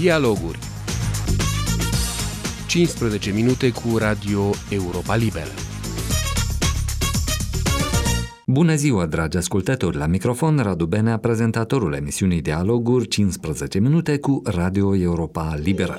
Dialoguri. 15 minute cu Radio Europa Liberă. Bună ziua, dragi ascultători! La microfon Radu Benea, prezentatorul emisiunii Dialoguri 15 minute cu Radio Europa Liberă.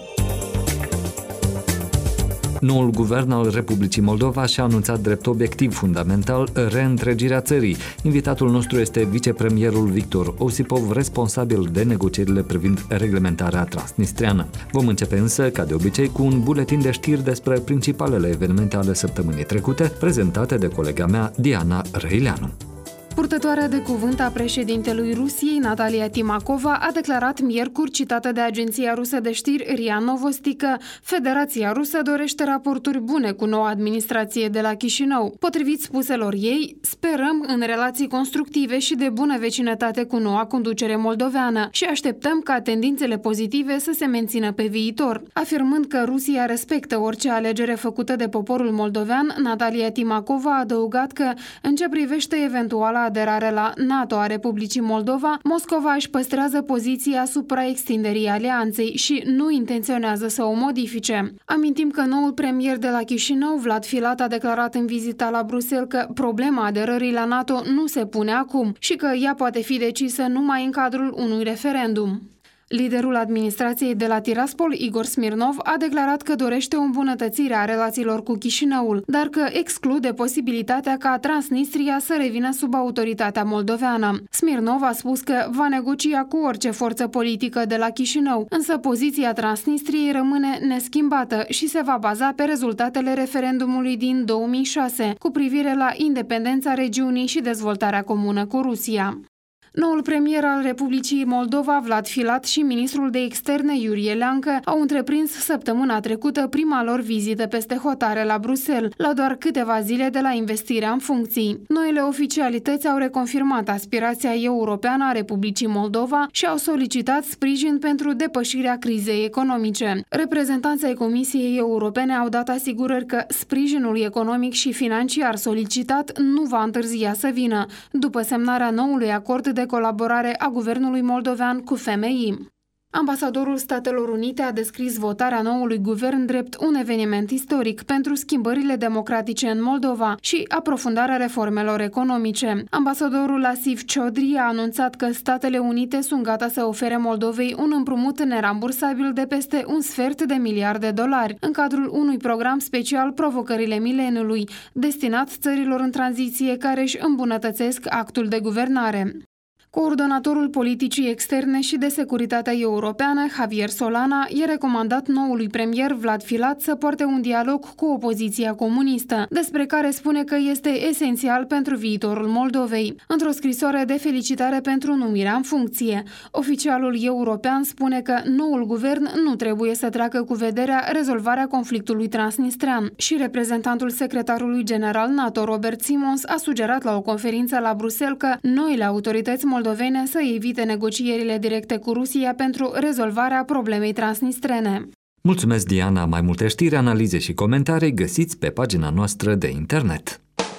Noul guvern al Republicii Moldova și-a anunțat drept obiectiv fundamental reîntregirea țării. Invitatul nostru este vicepremierul Victor Osipov, responsabil de negocierile privind reglementarea transnistreană. Vom începe însă, ca de obicei, cu un buletin de știri despre principalele evenimente ale săptămânii trecute, prezentate de colega mea, Diana Răileanu. Purtătoarea de cuvânt a președintelui Rusiei, Natalia Timakova, a declarat miercuri, citată de agenția rusă de știri RIA Novosti, că Federația Rusă dorește raporturi bune cu noua administrație de la Chișinău. Potrivit spuselor ei, sperăm în relații constructive și de bună vecinătate cu noua conducere moldoveană și așteptăm ca tendințele pozitive să se mențină pe viitor. Afirmând că Rusia respectă orice alegere făcută de poporul moldovean, Natalia Timakova a adăugat că, în ce privește eventuala aderare la NATO a Republicii Moldova, Moscova își păstrează poziția asupra extinderii alianței și nu intenționează să o modifice. Amintim că noul premier de la Chișinău, Vlad Filat, a declarat în vizita la Bruxelles că problema aderării la NATO nu se pune acum și că ea poate fi decisă numai în cadrul unui referendum. Liderul administrației de la Tiraspol, Igor Smirnov, a declarat că dorește o îmbunătățire a relațiilor cu Chișinăul, dar că exclude posibilitatea ca Transnistria să revină sub autoritatea moldoveană. Smirnov a spus că va negocia cu orice forță politică de la Chișinău, însă poziția Transnistriei rămâne neschimbată și se va baza pe rezultatele referendumului din 2006 cu privire la independența regiunii și dezvoltarea comună cu Rusia. Noul premier al Republicii Moldova, Vlad Filat, și ministrul de externe, Iurie Leancă, au întreprins săptămâna trecută prima lor vizită peste hotare la Bruxelles, la doar câteva zile de la investirea în funcții. Noile oficialități au reconfirmat aspirația europeană a Republicii Moldova și au solicitat sprijin pentru depășirea crizei economice. Reprezentanții ai Comisiei Europene au dat asigurări că sprijinul economic și financiar solicitat nu va întârzia să vină, după semnarea noului acord de colaborare a guvernului moldovean cu FMI. Ambasadorul Statelor Unite a descris votarea noului guvern drept un eveniment istoric pentru schimbările democratice în Moldova și aprofundarea reformelor economice. Ambasadorul Asif Chaudhry a anunțat că Statele Unite sunt gata să ofere Moldovei un împrumut nerambursabil de peste $1,5 miliard în cadrul unui program special Provocările mileniului, destinat țărilor în tranziție care își îmbunătățesc actul de guvernare. Coordonatorul politicii externe și de securitatea europeană, Javier Solana, i-a recomandat noului premier Vlad Filat să poarte un dialog cu opoziția comunistă, despre care spune că este esențial pentru viitorul Moldovei. Într-o scrisoare de felicitare pentru numirea în funcție, oficialul european spune că noul guvern nu trebuie să treacă cu vederea rezolvarea conflictului transnistrean și reprezentantul secretarului general NATO, Robert Simons, a sugerat la o conferință la Bruxelles că noile autorități moldovene să evite negocierile directe cu Rusia pentru rezolvarea problemei transnistrene. Mulțumesc, Diana! Mai multe știri, analize și comentarii găsiți pe pagina noastră de internet.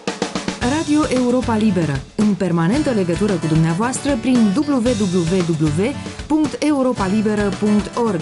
Radio Europa Liberă, în permanentă legătură cu dumneavoastră prin www.europalibera.org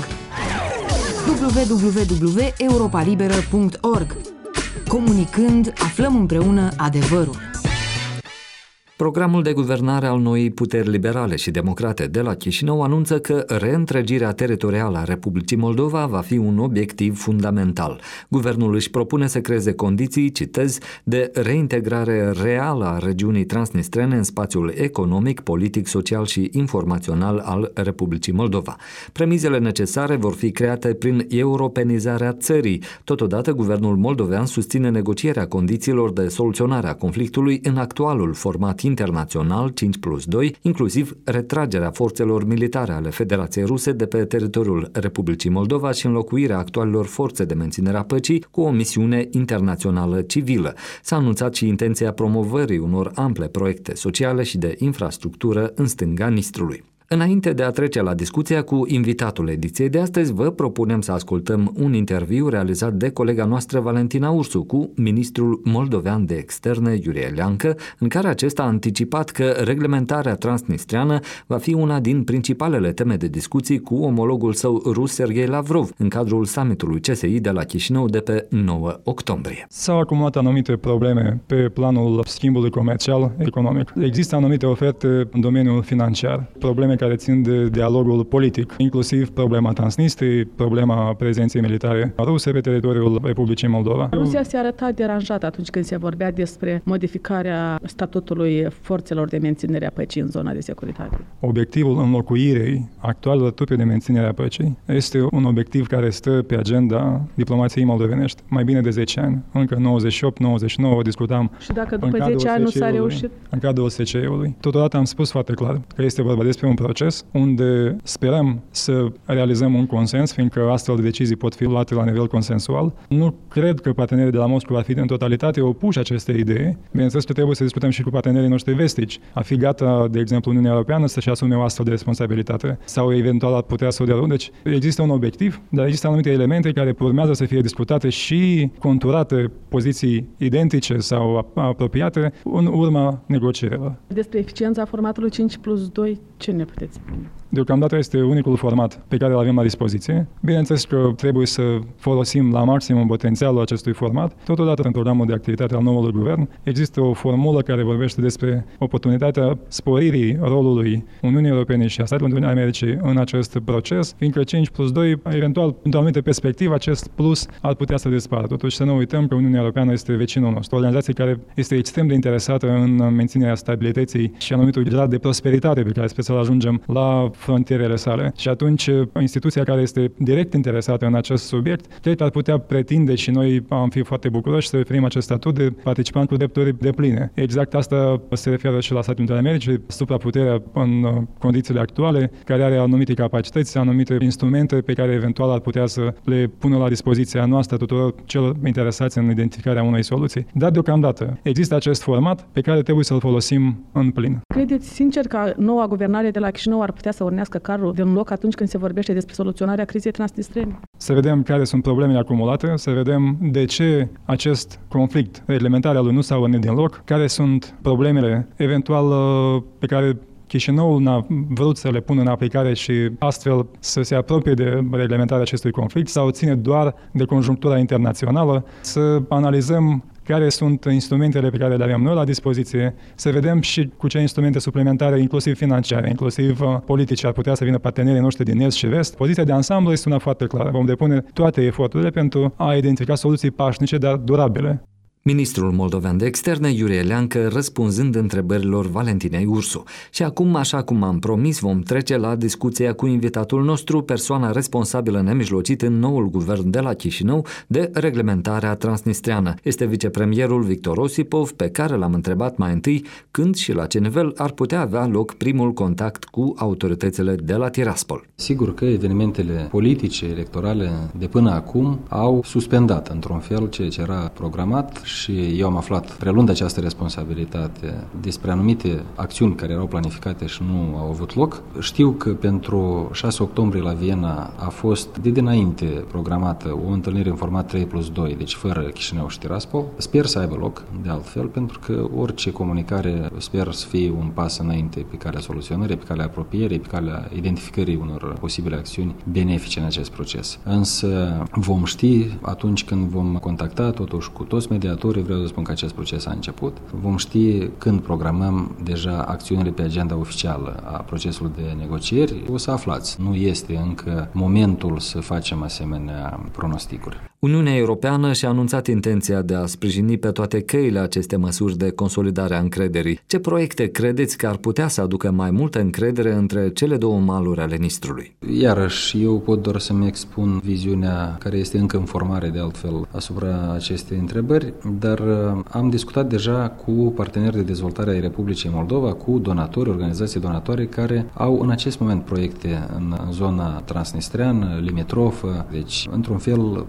www.europalibera.org. Comunicând, aflăm împreună adevărul. Programul de guvernare al noii puteri liberale și democrate de la Chișinău anunță că reîntregirea teritorială a Republicii Moldova va fi un obiectiv fundamental. Guvernul își propune să creeze condiții, citez, de reintegrare reală a regiunii transnistrene în spațiul economic, politic, social și informațional al Republicii Moldova. Premizele necesare vor fi create prin europenizarea țării. Totodată, guvernul moldovean susține negocierea condițiilor de soluționare a conflictului în actualul format internațional 5+2, inclusiv retragerea forțelor militare ale Federației Ruse de pe teritoriul Republicii Moldova și înlocuirea actualelor forțe de menținere a păcii cu o misiune internațională civilă. S-a anunțat și intenția promovării unor ample proiecte sociale și de infrastructură în stânga Nistrului. Înainte de a trece la discuția cu invitatul ediției de astăzi, vă propunem să ascultăm un interviu realizat de colega noastră Valentina Ursu cu ministrul moldovean de externe Iurie Leancă, în care acesta a anticipat că reglementarea transnistreană va fi una din principalele teme de discuții cu omologul său rus Serghei Lavrov în cadrul summitului CSI de la Chișinău de pe 9 octombrie. S-au acumulat anumite probleme pe planul schimbului comercial economic. Există anumite oferte în domeniul financiar, probleme care țin de dialogul politic, inclusiv problema Transnistriei, problema prezenței militare ruse pe teritoriul Republicii Moldova. Rusia se arăta deranjată atunci când se vorbea despre modificarea statutului forțelor de menținere a păcii în zona de securitate. Obiectivul înlocuirei actualelor trupe de menținere a păcii este un obiectiv care stă pe agenda diplomației moldovenești mai bine de 10 ani. Încă 98-99 discutam. Și dacă după 10 ani nu s-a reușit? În cadrul SCE-ului. Totodată am spus foarte clar că este vorba despre un proces unde sperăm să realizăm un consens, fiindcă astfel de decizii pot fi luate la nivel consensual. Nu cred că partenerii de la Moscova ar fi în totalitate opuși acestei idei. Bineînțeles că trebuie să discutăm și cu partenerii noștri vestici. A fi gata, de exemplu, Uniunea Europeană să-și asume o astfel de responsabilitate sau eventual ar putea să o dea. Deci există un obiectiv, dar există anumite elemente care urmează să fie discutate și conturate poziții identice sau apropiate în urma negocierilor. Despre eficiența formatului 5+2, ce ne puteți spune? Deocamdată este unicul format pe care îl avem la dispoziție. Bineînțeles că trebuie să folosim la maximum potențialul acestui format. Totodată, în programul de activitate al noului guvern, există o formulă care vorbește despre oportunitatea sporirii rolului Uniunii Europene și a Statelor Unite ale Americii în acest proces, fiindcă 5+2, eventual, într-o anumită perspectivă, acest plus ar putea să dispară. Totuși să nu uităm că Uniunea Europeană este vecinul nostru, o organizație care este extrem de interesată în menținerea stabilității și anumitul grad de prosperitate pe care sper să-l ajungem la frontierele sale. Și atunci, instituția care este direct interesată în acest subiect, cred că ar putea pretinde și noi am fi foarte bucuroși să oferim acest statut de participant cu drepturi depline. Exact asta se referă și la Statele Unite ale Americii, supraputerea în condițiile actuale, care are anumite capacități, anumite instrumente pe care eventual ar putea să le pună la dispoziția noastră tuturor celor interesați în identificarea unei soluții. Dar deocamdată există acest format pe care trebuie să-l folosim în plin. Credeți sincer că noua guvernare de la Chișinău ar putea să urnească carul de un loc atunci când se vorbește despre soluționarea crizei transnistrene? Să vedem care sunt problemele acumulate, să vedem de ce acest conflict, reglementarea lui nu s-a urnit din loc, care sunt problemele eventual pe care Chișinăul n-a vrut să le pună în aplicare și astfel să se apropie de reglementarea acestui conflict sau ține doar de conjunctura internațională, să analizăm care sunt instrumentele pe care le avem noi la dispoziție, să vedem și cu ce instrumente suplimentare, inclusiv financiare, inclusiv politice, ar putea să vină partenerii noștri din est și vest. Poziția de ansamblu este una foarte clară. Vom depune toate eforturile pentru a identifica soluții pașnice, dar durabile. Ministrul moldovean de externe, Iurie Leancă, răspunzând întrebărilor Valentinei Ursu. Și acum, așa cum am promis, vom trece la discuția cu invitatul nostru, persoana responsabilă nemijlocit în noul guvern de la Chișinău de reglementarea transnistreană. Este vicepremierul Victor Osipov, pe care l-am întrebat mai întâi când și la ce nivel ar putea avea loc primul contact cu autoritățile de la Tiraspol. Sigur că evenimentele politice, electorale de până acum au suspendat într-un fel ceea ce era programat și eu am aflat, prelunând această responsabilitate, despre anumite acțiuni care erau planificate și nu au avut loc. Știu că pentru 6 octombrie la Viena a fost de dinainte programată o întâlnire în format 3+2, deci fără Chișinău și Tiraspol. Sper să aibă loc, de altfel, pentru că orice comunicare sper să fie un pas înainte pe calea soluționării, pe calea apropierii, pe calea identificării unor posibile acțiuni benefice în acest proces. Însă vom ști atunci când vom contacta totuși cu toți mediatorii, vreau să spun că acest proces a început. Vom ști când programăm deja acțiunile pe agenda oficială a procesului de negocieri. O să aflați. Nu este încă momentul să facem asemenea pronosticuri. Uniunea Europeană și-a anunțat intenția de a sprijini pe toate căile aceste măsuri de consolidare a încrederii. Ce proiecte credeți că ar putea să aducă mai multă încredere între cele două maluri ale Nistrului? Iarăși, eu pot doar să-mi expun viziunea care este încă în formare de altfel asupra acestei întrebări, dar am discutat deja cu parteneri de dezvoltare ai Republicii Moldova, cu donatori, organizații donatoare care au în acest moment proiecte în zona transnistreană, limitrofă, deci într-un fel destinate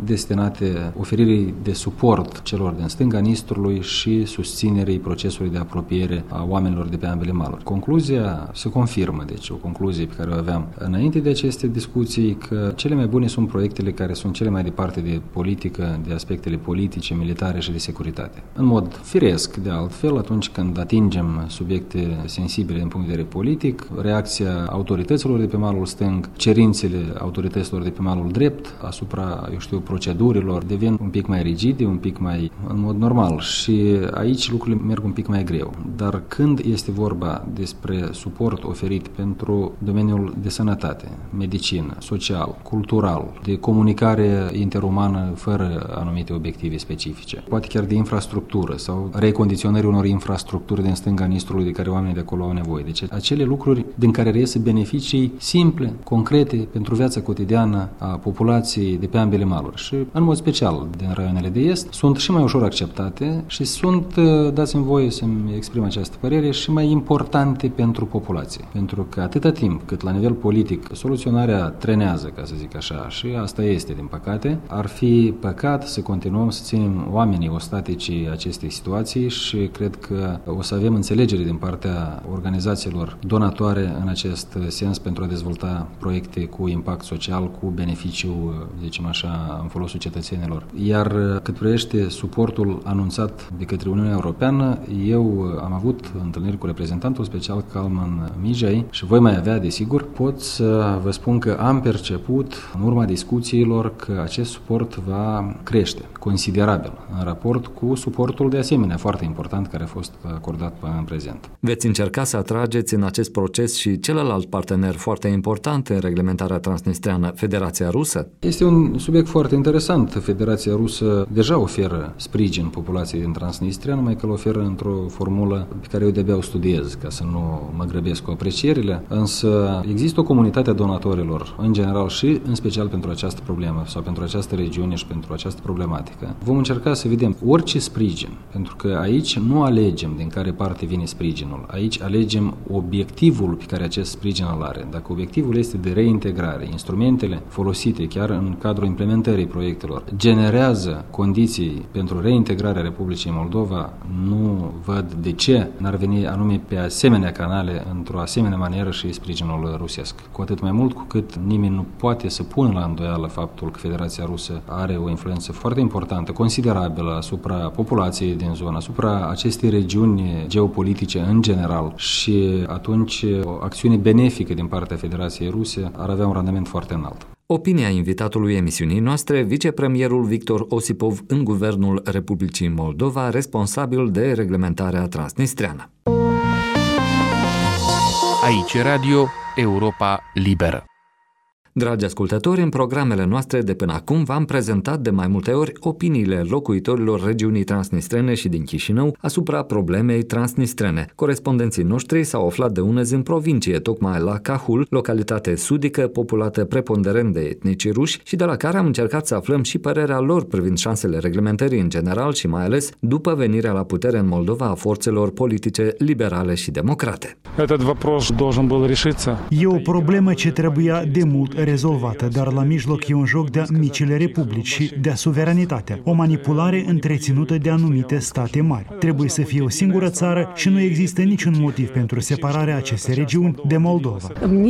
destinate oferirii de suport celor din stânga Nistrului și susținerii procesului de apropiere a oamenilor de pe ambele maluri. Concluzia se confirmă, deci o concluzie pe care o aveam înainte de aceste discuții, că cele mai bune sunt proiectele care sunt cele mai departe de politică, de aspectele politice, militare și de securitate. În mod firesc, de altfel, atunci când atingem subiecte sensibile din punct de vedere politic, reacția autorităților de pe malul stâng, cerințele autorităților de pe malul drept asupra, procedurilor devin un pic mai rigide, un pic mai în mod normal și aici lucrurile merg un pic mai greu. Dar când este vorba despre suport oferit pentru domeniul de sănătate, medicină, social, cultural, de comunicare interumană fără anumite obiective specifice, poate chiar de infrastructură sau recondiționării unor infrastructuri din stânga Nistrului de care oamenii de acolo au nevoie. Deci acele lucruri din care reiese beneficii simple, concrete pentru viața cotidiană a populației de pe ambele maluri și în mod special din raioanele de est sunt și mai ușor acceptate și sunt, dați-mi voie să-mi exprim această părere, și mai importante pentru populație. Pentru că atâta timp cât la nivel politic soluționarea trenează, ca să zic așa, și asta este din păcate, ar fi păcat să continuăm să ținem oamenii ostatici acestei situații și cred că o să avem înțelegere din partea organizațiilor donatoare în acest sens pentru a dezvolta proiecte cu impact social, cu beneficiu, zicem așa, în folosul cetățenilor. Iar cât privește suportul anunțat de către Uniunea Europeană, eu am avut întâlniri cu reprezentantul special Kalman Mijai și voi mai avea, desigur. Pot să vă spun că am perceput în urma discuțiilor că acest suport va crește considerabil în raport cu suportul de asemenea foarte important care a fost acordat până în prezent. Veți încerca să atrageți în acest proces și celălalt partener foarte important în reglementarea transnistreană, Federația Rusă? Este un subiect foarte interesant. Federația Rusă deja oferă sprijin populației din Transnistria, numai că îl oferă într-o formulă pe care eu de-abia o studiez, ca să nu mă grăbesc cu aprecierile, însă există o comunitate a donatorilor, în general și în special pentru această problemă sau pentru această regiune și pentru această problematică. Vom încerca să vedem orice sprijin, pentru că aici nu alegem din care parte vine sprijinul, aici alegem obiectivul pe care acest sprijin îl are. Dacă obiectivul este de reintegrare, instrumentele folosite chiar în cadrul implementării proiectelor generează condiții pentru reintegrarea Republicii Moldova, nu văd de ce n-ar veni anume pe asemenea canale, într-o asemenea manieră și sprijinul rusesc. Cu atât mai mult cu cât nimeni nu poate să pună la îndoială faptul că Federația Rusă are o influență foarte importantă, considerabilă asupra populației din zonă, asupra acestei regiuni geopolitice în general și atunci o acțiune benefică din partea Federației Ruse ar avea un randament foarte înalt. Opinia invitatului emisiunii noastre, vicepremierul Victor Osipov în Guvernul Republicii Moldova, responsabil de reglementarea transnistreană. Aici Radio Europa Liberă. Dragi ascultători, în programele noastre de până acum v-am prezentat de mai multe ori opiniile locuitorilor regiunii transnistrene și din Chișinău asupra problemei transnistrene. Corespondenții noștri s-au aflat de unăzi în provincie, tocmai la Cahul, localitate sudică populată preponderent de etnici ruși și de la care am încercat să aflăm și părerea lor privind șansele reglementării în general și mai ales după venirea la putere în Moldova a forțelor politice liberale și democrate. E o problemă ce trebuia de mult rezolvată, dar la mijloc e un joc de micile republici și de suveranitate, o manipulare întreținută de anumite state mari. Trebuie să fie o singură țară și nu există niciun motiv pentru separarea acestei regiuni de Moldova.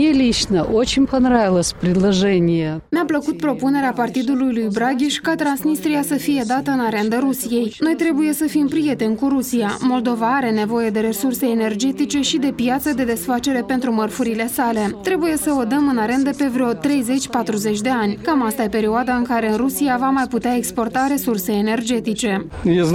Mi-a plăcut propunerea partidului lui Braghiș ca Transnistria să fie dată în arendă Rusiei. Noi trebuie să fim prieteni cu Rusia. Moldova are nevoie de resurse energetice și de piață de desfacere pentru mărfurile sale. Trebuie să o dăm în arendă pe vreo 30-40 de ani. Cam asta e perioada în care Rusia va mai putea exporta resurse energetice.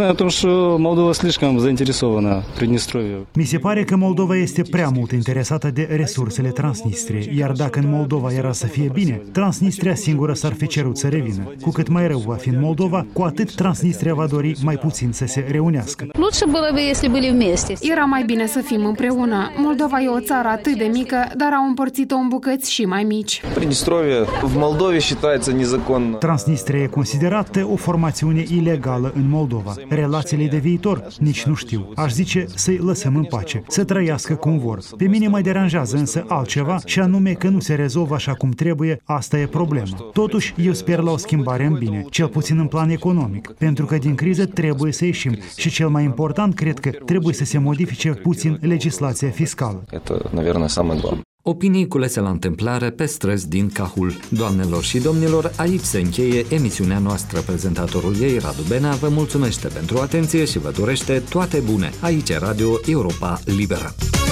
Mi se pare că Moldova este prea mult interesată de resursele Transnistriei, iar dacă în Moldova era să fie bine, Transnistria singură s-ar fi cerut să revină. Cu cât mai rău va fi în Moldova, cu atât Transnistria va dori mai puțin să se reunească. Era mai bine să fim împreună. Moldova e o țară atât de mică, dar au împărțit-o în bucăți și mai mici. Приднестровье в Молдове считается незаконно. Transnistria e considerată o formațiune ilegală în Moldova. Relațiile de viitor nici nu știu. Aș zice să-i lăsăm în pace, să trăiască cum vor. Pe mine mă deranjează însă altceva, și anume că nu se rezolvă așa cum trebuie, asta e problema. Totuși, eu sper la o schimbare în bine, cel puțin în plan economic, pentru că din criză trebuie să ieșim și cel mai important, cred că trebuie să se modifice puțin legislația fiscală. Opinii culese la întâmplare pe străzi din Cahul. Doamnelor și domnilor, aici se încheie emisiunea noastră. Prezentatorul ei, Radu Benea, vă mulțumește pentru atenție și vă dorește toate bune. Aici Radio Europa Liberă.